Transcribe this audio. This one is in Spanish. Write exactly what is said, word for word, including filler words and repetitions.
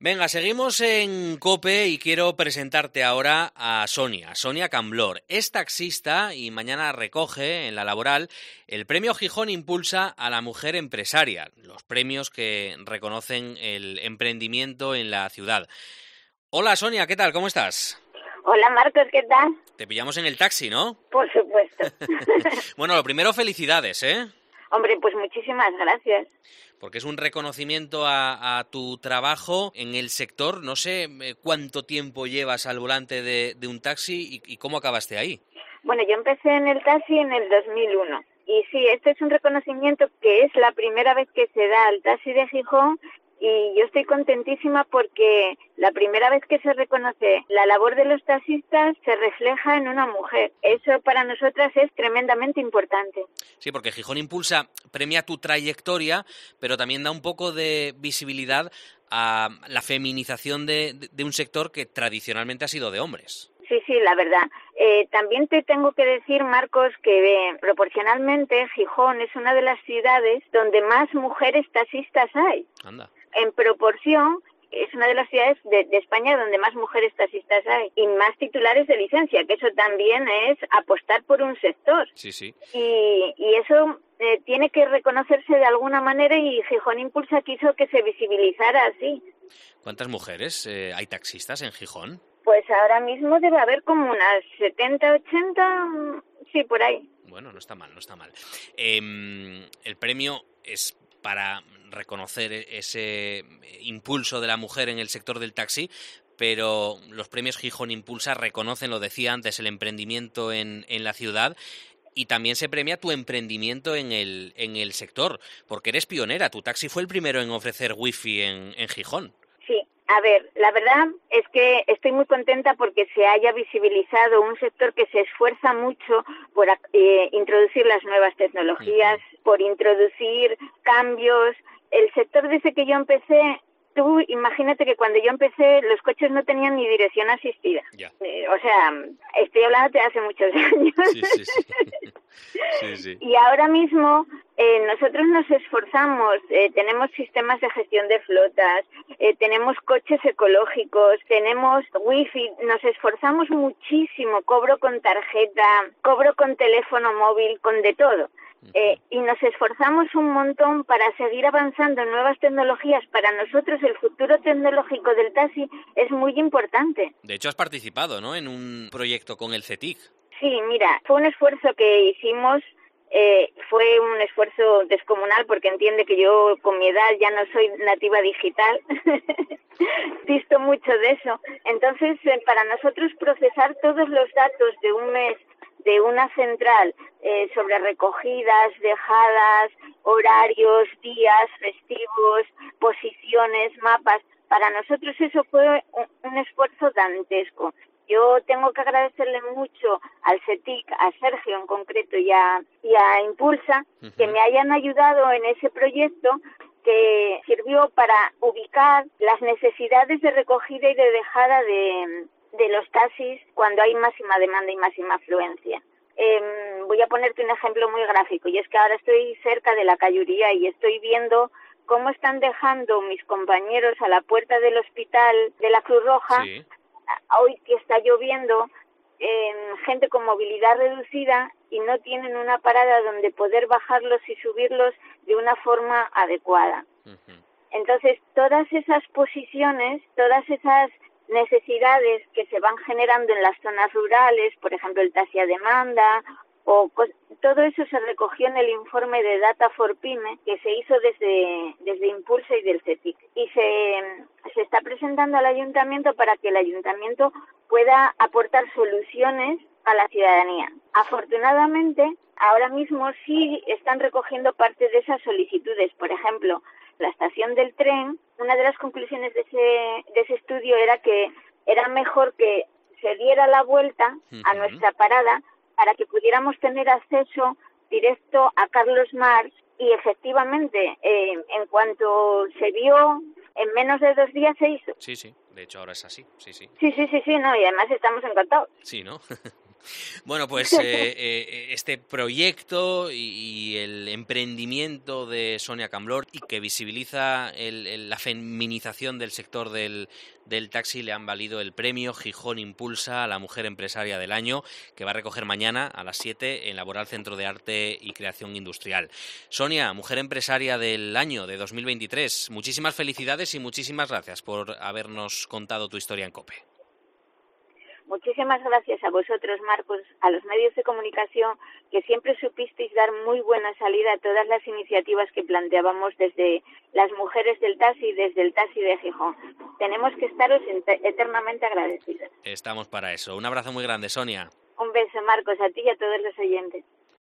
Venga, seguimos en COPE y quiero presentarte ahora a Sonia, Sonia Camblor. Es taxista y mañana recoge en La Laboral el premio Gijón Impulsa a la mujer empresaria, los premios que reconocen el emprendimiento en la ciudad. Hola Sonia, ¿qué tal? ¿Cómo estás? Hola Marcos, ¿qué tal? Te pillamos en el taxi, ¿no? Por supuesto. Bueno, lo primero, felicidades, ¿eh? Hombre, pues muchísimas gracias. Porque es un reconocimiento a, a tu trabajo en el sector. No sé cuánto tiempo llevas al volante de, de un taxi y, y cómo acabaste ahí. Bueno, yo empecé en el taxi en el dos mil uno. Y sí, este es un reconocimiento que es la primera vez que se da al taxi de Gijón. Y yo estoy contentísima porque la primera vez que se reconoce la labor de los taxistas se refleja en una mujer. Eso para nosotras es tremendamente importante. Sí, porque Gijón Impulsa premia tu trayectoria, pero también da un poco de visibilidad a la feminización de, de un sector que tradicionalmente ha sido de hombres. Sí, sí, la verdad. Eh, también te tengo que decir, Marcos, que eh, proporcionalmente Gijón es una de las ciudades donde más mujeres taxistas hay. Anda. En proporción, es una de las ciudades de, de España donde más mujeres taxistas hay y más titulares de licencia, que eso también es apostar por un sector. Sí, sí. Y, y eso eh, tiene que reconocerse de alguna manera y Gijón Impulsa quiso que se visibilizara así. ¿Cuántas mujeres eh, hay taxistas en Gijón? Pues ahora mismo debe haber como unas setenta, ochenta, sí, por ahí. Bueno, no está mal, no está mal. Eh, el premio es para reconocer ese impulso de la mujer en el sector del taxi, pero los premios Gijón Impulsa reconocen, lo decía antes, el emprendimiento en, en la ciudad y también se premia tu emprendimiento en el, en el sector, porque eres pionera. Tu taxi fue el primero en ofrecer wifi en, en Gijón. Sí. A ver, la verdad es que estoy muy contenta porque se haya visibilizado un sector que se esfuerza mucho por eh, introducir las nuevas tecnologías, uh-huh. por introducir cambios. El sector desde que yo empecé, tú imagínate que cuando yo empecé los coches no tenían ni dirección asistida. Yeah. Eh, o sea, estoy hablando de hace muchos años. Sí, sí, sí. Sí, sí. Y ahora mismo eh, nosotros nos esforzamos, eh, tenemos sistemas de gestión de flotas, eh, tenemos coches ecológicos, tenemos wifi, nos esforzamos muchísimo, cobro con tarjeta, cobro con teléfono móvil, con de todo. Eh, y nos esforzamos un montón para seguir avanzando en nuevas tecnologías. Para nosotros el futuro tecnológico del taxi es muy importante. De hecho has participado, ¿no?, en un proyecto con el C E T I C. Sí, mira, fue un esfuerzo que hicimos, eh, fue un esfuerzo descomunal porque entiende que yo con mi edad ya no soy nativa digital, visto mucho de eso. Entonces, eh, para nosotros procesar todos los datos de un mes de una central eh, sobre recogidas, dejadas, horarios, días, festivos, posiciones, mapas, para nosotros eso fue un, un esfuerzo dantesco. Yo tengo que agradecerle mucho al C E T I C, a Sergio en concreto y a, y a Impulsa, uh-huh. que me hayan ayudado en ese proyecto que sirvió para ubicar las necesidades de recogida y de dejada de, de los taxis cuando hay máxima demanda y máxima afluencia. Eh, voy a ponerte un ejemplo muy gráfico, y es que ahora estoy cerca de la Cayuría y estoy viendo cómo están dejando mis compañeros a la puerta del hospital de la Cruz Roja. Sí. Hoy que está lloviendo, eh, gente con movilidad reducida y no tienen una parada donde poder bajarlos y subirlos de una forma adecuada. Uh-huh. Entonces, todas esas posiciones, todas esas necesidades que se van generando en las zonas rurales, por ejemplo, el taxi a demanda, o todo eso se recogió en el informe de Data for Pyme que se hizo desde, desde Impulsa y del C E T I C. Y se, se está presentando al ayuntamiento para que el ayuntamiento pueda aportar soluciones a la ciudadanía. Afortunadamente, ahora mismo sí están recogiendo parte de esas solicitudes. Por ejemplo, la estación del tren, una de las conclusiones de ese, de ese estudio era que era mejor que se diera la vuelta uh-huh. a nuestra parada para que pudiéramos tener acceso directo a Carlos Marx y efectivamente, eh, en cuanto se vio, en menos de dos días se hizo. Sí, sí, de hecho ahora es así, sí, sí. Sí, sí, sí, sí, no, y además estamos encantados. Sí, ¿no? Bueno, pues eh, eh, este proyecto y, y el emprendimiento de Sonia Camblor, y que visibiliza el, el, la feminización del sector del, del taxi, le han valido el premio Gijón Impulsa a la Mujer Empresaria del Año, que va a recoger mañana a las siete en Laboral Centro de Arte y Creación Industrial. Sonia, Mujer Empresaria del Año de dos mil veintitrés, muchísimas felicidades y muchísimas gracias por habernos contado tu historia en COPE. Muchísimas gracias a vosotros, Marcos, a los medios de comunicación, que siempre supisteis dar muy buena salida a todas las iniciativas que planteábamos desde las mujeres del taxi y desde el taxi de Gijón. Tenemos que estaros eternamente agradecidos. Estamos para eso. Un abrazo muy grande, Sonia. Un beso, Marcos, a ti y a todos los oyentes.